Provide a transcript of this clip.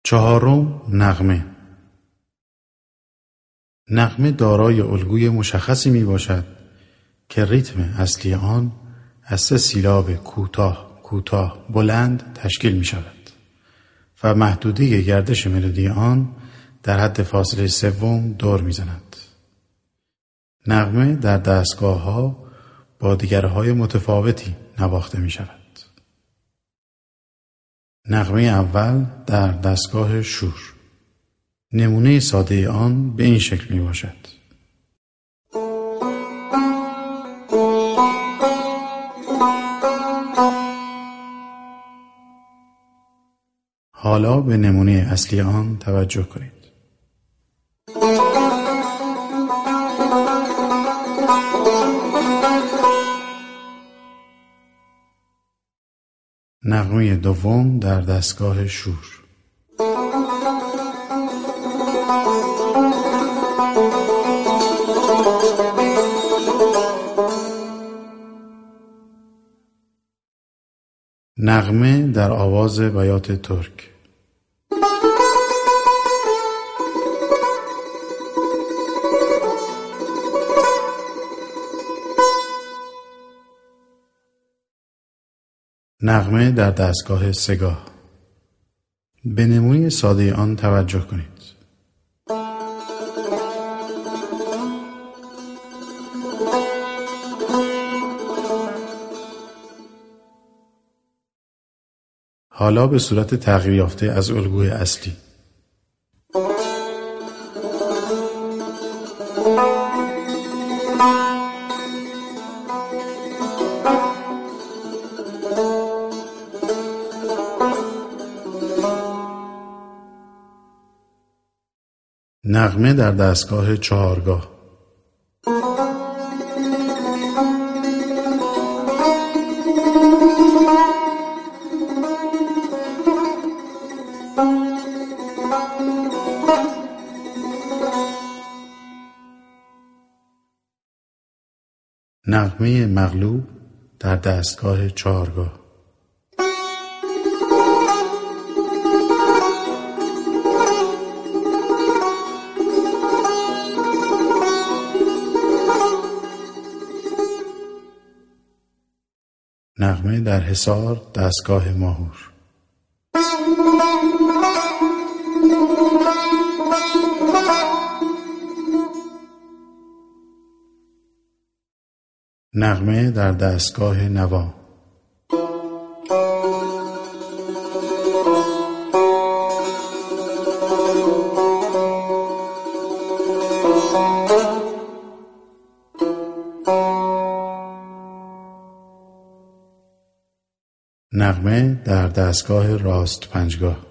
چهارم، نغمه. نغمه دارای الگوی مشخصی می باشد که ریتم اصلی آن از 3 سیلاب کوتاه کوتاه بلند تشکیل می شود و محدوده گردش ملودی آن در حد فاصله 3 دور می زند. نغمه در دستگاه ها با دیگرهای متفاوتی نواخته می شود. نغمه اول در دستگاه شور. نمونه ساده آن به این شکل می باشد. حالا به نمونه اصلی آن توجه کنید. نغمه دوم در دستگاه شور. نغمه در آواز بیات ترک. نغمه در دستگاه سگاه. به نمونه ساده آن توجه کنید. حالا به صورت تغییر یافته از الگوی اصلی. نغمه در دستگاه چهارگاه. نغمه مغلوب در دستگاه چهارگاه. نغمه در حصار دستگاه ماهور. نغمه در دستگاه نوا. نغمه در دستگاه راست پنجگاه.